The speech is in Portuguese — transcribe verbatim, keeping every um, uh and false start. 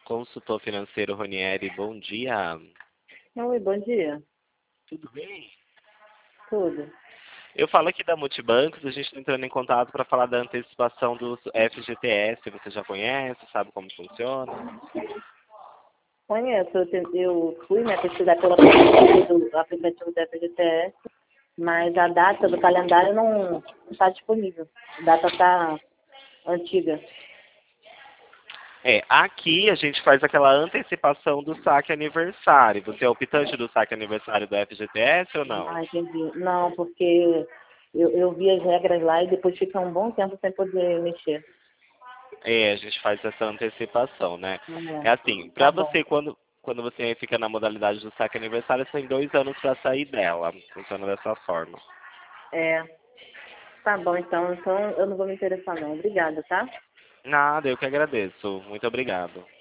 Consultor financeiro Ronieri, bom dia. Oi, bom dia. Tudo bem? Tudo. Eu falo aqui da Multibancos, a gente está entrando em contato para falar da antecipação do F G T S. Você já conhece, sabe como funciona? Conheço, eu, te- eu fui né, pesquisar pelo aplicativo do, aplicativo do F G T S, mas a data do calendário não está disponível. A data está antiga. É, aqui a gente faz aquela antecipação do saque aniversário. Você é optante do saque aniversário do F G T S ou não? Ah, entendi. Não, porque eu, eu vi as regras lá e depois fica um bom tempo sem poder mexer. É, a gente faz essa antecipação, né? É Uhum. assim, Tá para bom. você, quando, quando você fica na modalidade do saque aniversário, você tem dois anos para sair dela. Funciona dessa forma. É, tá bom então. Então eu não vou me interessar não. Obrigada, tá? Nada, eu que agradeço. Muito obrigado.